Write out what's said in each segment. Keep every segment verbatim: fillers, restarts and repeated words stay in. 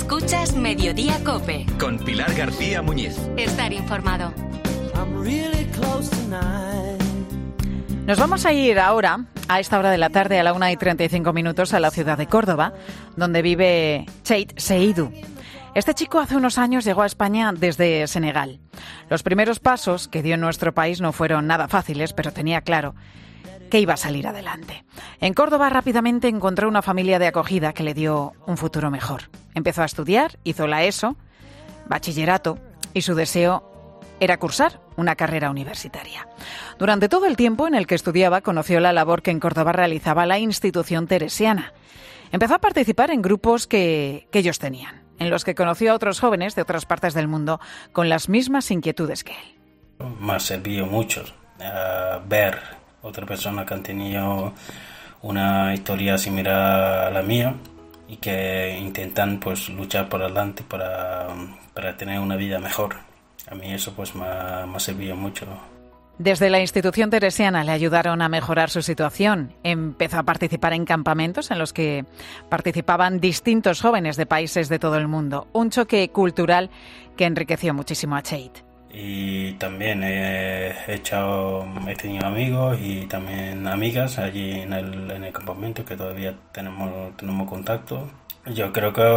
Escuchas Mediodía COPE. Con Pilar García Muñiz. Estar informado. Nos vamos a ir ahora, a esta hora de la tarde, a la una y treinta y cinco minutos, a la ciudad de Córdoba, donde vive Cheit Seydou. Este chico hace unos años llegó a España desde Senegal. Los primeros pasos que dio en nuestro país no fueron nada fáciles, pero tenía claro que iba a salir adelante. En Córdoba rápidamente encontró una familia de acogida que le dio un futuro mejor. Empezó a estudiar, hizo la ESO, bachillerato, y su deseo era cursar una carrera universitaria. Durante todo el tiempo en el que estudiaba, conoció la labor que en Córdoba realizaba la institución teresiana. Empezó a participar en grupos que, que ellos tenían, en los que conoció a otros jóvenes de otras partes del mundo con las mismas inquietudes que él. Me ha servido mucho uh, ver otra persona que han tenido una historia similar a la mía y que intentan pues luchar por adelante para, para tener una vida mejor. A mí eso pues me ha, me ha servido mucho. Desde la institución teresiana le ayudaron a mejorar su situación. Empezó a participar en campamentos en los que participaban distintos jóvenes de países de todo el mundo. Un choque cultural que enriqueció muchísimo a Cheit. Y también he hecho, he tenido amigos y también amigas allí en el, en el campamento que todavía tenemos, tenemos contacto. Yo creo que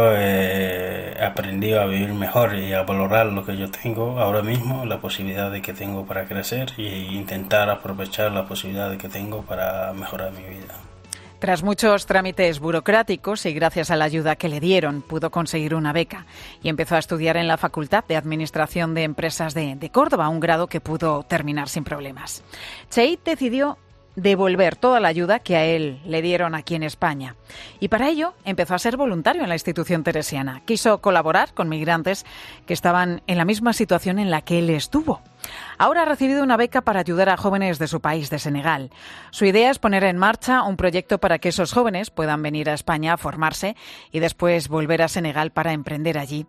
he aprendido a vivir mejor y a valorar lo que yo tengo ahora mismo, la posibilidad de que tengo para crecer e intentar aprovechar la posibilidad de que tengo para mejorar mi vida. Tras muchos trámites burocráticos y gracias a la ayuda que le dieron, pudo conseguir una beca y empezó a estudiar en la Facultad de Administración de Empresas de, de Córdoba, un grado que pudo terminar sin problemas. Cheit decidió devolver toda la ayuda que a él le dieron aquí en España. Y para ello empezó a ser voluntario en la institución teresiana. Quiso colaborar con migrantes que estaban en la misma situación en la que él estuvo. Ahora ha recibido una beca para ayudar a jóvenes de su país, de Senegal. Su idea es poner en marcha un proyecto para que esos jóvenes puedan venir a España a formarse y después volver a Senegal para emprender allí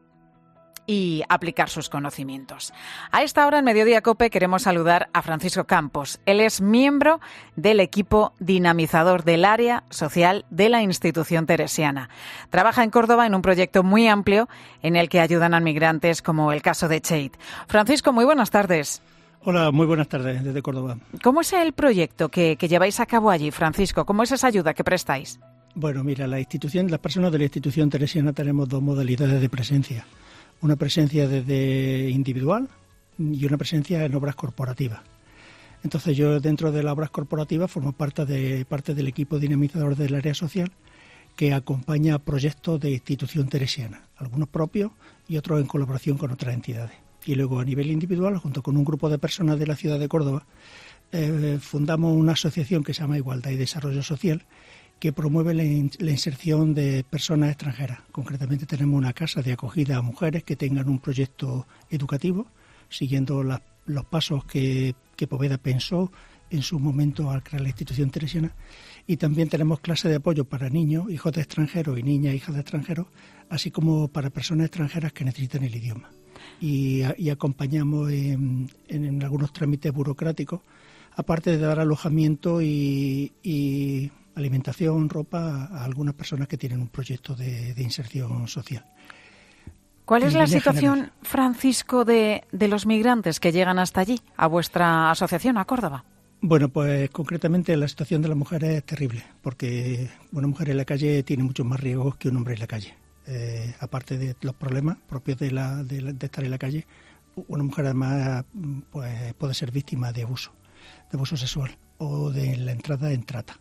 y aplicar sus conocimientos. A esta hora en Mediodía COPE queremos saludar a Francisco Campos. Él es miembro del equipo dinamizador del área social de la institución teresiana. Trabaja en Córdoba en un proyecto muy amplio en el que ayudan a migrantes como el caso de Cheit. Francisco, muy buenas tardes. Hola, muy buenas tardes desde Córdoba. ¿Cómo es el proyecto que, que lleváis a cabo allí, Francisco? ¿Cómo es esa ayuda que prestáis? Bueno, mira, la institución, las personas de la institución teresiana tenemos dos modalidades de presencia. Una presencia desde individual y una presencia en obras corporativas. Entonces yo dentro de las obras corporativas formo parte, de, parte del equipo dinamizador del área social que acompaña proyectos de institución teresiana, algunos propios y otros en colaboración con otras entidades. Y luego a nivel individual, junto con un grupo de personas de la ciudad de Córdoba, eh, fundamos una asociación que se llama Igualdad y Desarrollo Social, que promueve la, in- la inserción de personas extranjeras. Concretamente tenemos una casa de acogida a mujeres que tengan un proyecto educativo, siguiendo la, los pasos que, que Poveda pensó en su momento al crear la institución teresiana. Y también tenemos clases de apoyo para niños, hijos de extranjeros y niñas, hijas de extranjeros, así como para personas extranjeras que necesitan el idioma. Y, y acompañamos en, en, en algunos trámites burocráticos, aparte de dar alojamiento y... y alimentación, ropa a algunas personas que tienen un proyecto de, de inserción social. ¿Cuál es en la línea situación, general, Francisco, de, de los migrantes que llegan hasta allí, a vuestra asociación, a Córdoba? Bueno, pues concretamente la situación de las mujeres es terrible, porque una mujer en la calle tiene muchos más riesgos que un hombre en la calle. Eh, aparte de los problemas propios de, la, de, la, de estar en la calle, una mujer además pues, puede ser víctima de abuso, de abuso sexual o de la entrada en trata.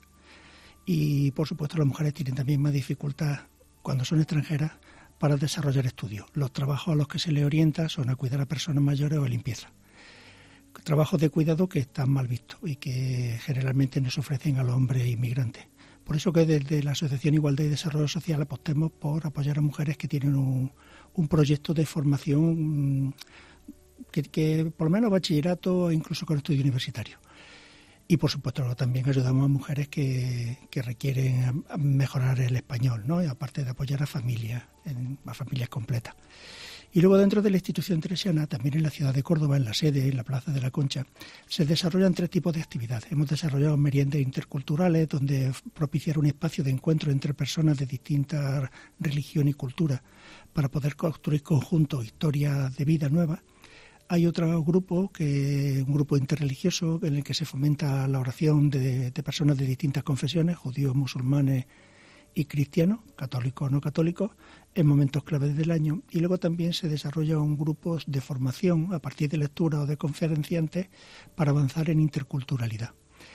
Y, por supuesto, las mujeres tienen también más dificultad cuando son extranjeras para desarrollar estudios. Los trabajos a los que se les orienta son a cuidar a personas mayores o a limpieza. Trabajos de cuidado que están mal vistos y que generalmente nos ofrecen a los hombres inmigrantes. Por eso que desde la Asociación Igualdad y Desarrollo Social apostemos por apoyar a mujeres que tienen un, un proyecto de formación que, que por lo menos bachillerato e incluso con estudio universitario. Y, por supuesto, también ayudamos a mujeres que, que requieren mejorar el español, ¿no? Y aparte de apoyar a familias, en, a familias completas. Y luego dentro de la institución teresiana, también en la ciudad de Córdoba, en la sede, en la Plaza de la Concha, se desarrollan tres tipos de actividades. Hemos desarrollado meriendas interculturales, donde propiciar un espacio de encuentro entre personas de distintas religiones y culturas para poder construir conjuntos, historias de vida nuevas. Hay otro grupo, que un grupo interreligioso, en el que se fomenta la oración de, de personas de distintas confesiones, judíos, musulmanes y cristianos, católicos o no católicos, en momentos claves del año. Y luego también se desarrolla un grupo de formación a partir de lectura o de conferenciantes para avanzar en interculturalidad.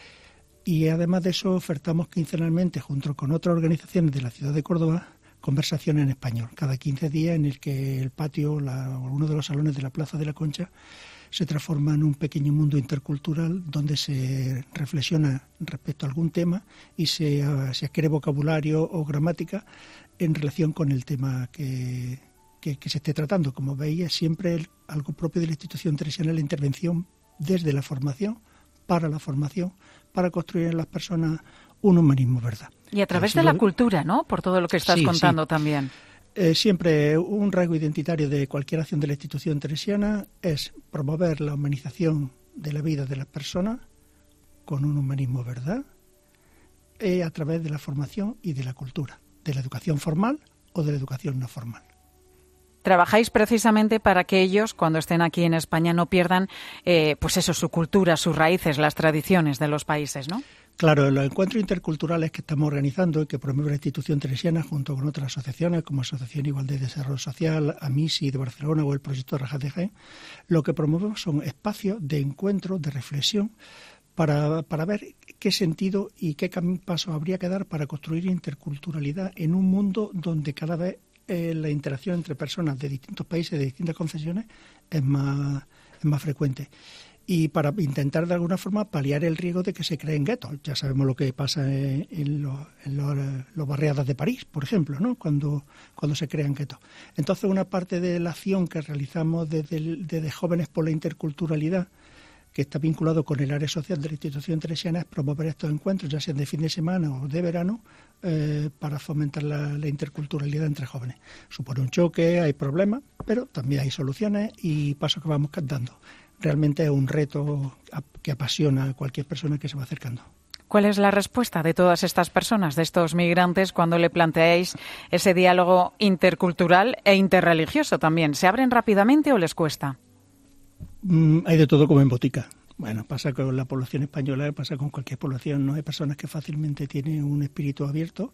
Y además de eso ofertamos quincenalmente, junto con otras organizaciones de la ciudad de Córdoba, conversaciones en español, cada quince días, en el que el patio, la, uno de los salones de la Plaza de la Concha, se transforma en un pequeño mundo intercultural donde se reflexiona respecto a algún tema y se, se adquiere vocabulario o gramática en relación con el tema que, que, que se esté tratando. Como veis, siempre el, algo propio de la institución teresiana, la intervención desde la formación, para la formación, para construir en las personas un humanismo, ¿verdad? Y a través de la cultura, ¿no? Por todo lo que estás sí, contando sí. también. Eh, siempre un rasgo identitario de cualquier acción de la institución teresiana es promover la humanización de la vida de las personas con un humanismo, ¿verdad? Eh, a través de la formación y de la cultura, de la educación formal o de la educación no formal. Trabajáis precisamente para que ellos, cuando estén aquí en España, no pierdan, eh, pues eso, su cultura, sus raíces, las tradiciones de los países, ¿no? Claro, los encuentros interculturales que estamos organizando y que promueve la institución teresiana junto con otras asociaciones como Asociación Igualdad y Desarrollo Social, AMISI de Barcelona o el Proyecto Rajas de Jaén, lo que promovemos son espacios de encuentro, de reflexión, para, para ver qué sentido y qué paso habría que dar para construir interculturalidad en un mundo donde cada vez eh, la interacción entre personas de distintos países, de distintas confesiones, es más, es más frecuente. Y para intentar de alguna forma paliar el riesgo de que se creen guetos. Ya sabemos lo que pasa en, en, los, en los, los barriadas de París, por ejemplo, ¿no? Cuando, cuando se crean guetos. Entonces, una parte de la acción que realizamos desde, desde Jóvenes por la Interculturalidad, que está vinculado con el área social de la institución teresiana, es promover estos encuentros, ya sean de fin de semana o de verano, eh, para fomentar la, la interculturalidad entre jóvenes. Supone un choque, hay problemas, pero también hay soluciones y pasos que vamos dando. Realmente es un reto que apasiona a cualquier persona que se va acercando. ¿Cuál es la respuesta de todas estas personas, de estos migrantes, cuando le planteáis ese diálogo intercultural e interreligioso también? ¿Se abren rápidamente o les cuesta? Mm, hay de todo como en botica. Bueno, pasa con la población española, pasa con cualquier población, ¿no? Hay personas que fácilmente tienen un espíritu abierto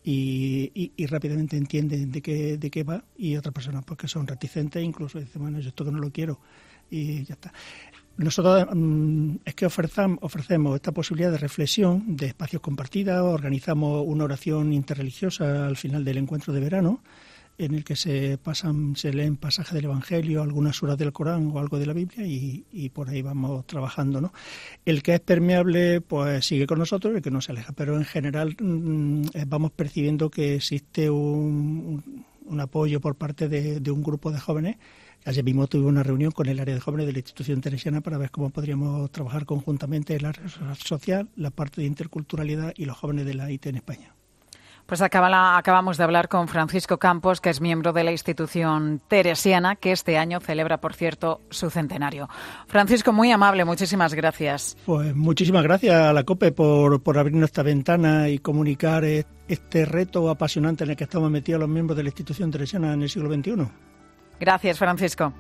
y, y, y rápidamente entienden de qué, de qué va, y otras personas pues que son reticentes, incluso dicen, bueno, yo esto que no lo quiero, y ya está. Nosotros mmm, es que ofrecemos, ofrecemos esta posibilidad de reflexión, de espacios compartidos, organizamos una oración interreligiosa al final del encuentro de verano, en el que se pasan, se leen pasajes del Evangelio, algunas suras del Corán o algo de la Biblia, y, y por ahí vamos trabajando, ¿no? El que es permeable, pues sigue con nosotros, el que no se aleja, pero en general mmm, vamos percibiendo que existe un, un, un apoyo por parte de, de un grupo de jóvenes. Ayer mismo tuve una reunión con el área de jóvenes de la institución teresiana para ver cómo podríamos trabajar conjuntamente el área social, la parte de interculturalidad y los jóvenes de la I T en España. Pues acaba la, acabamos de hablar con Francisco Campos, que es miembro de la institución teresiana, que este año celebra, por cierto, su centenario. Francisco, muy amable, muchísimas gracias. Pues muchísimas gracias a la COPE por, por abrirnos esta ventana y comunicar este reto apasionante en el que estamos metidos los miembros de la institución teresiana en el siglo veintiuno. Gracias, Francisco.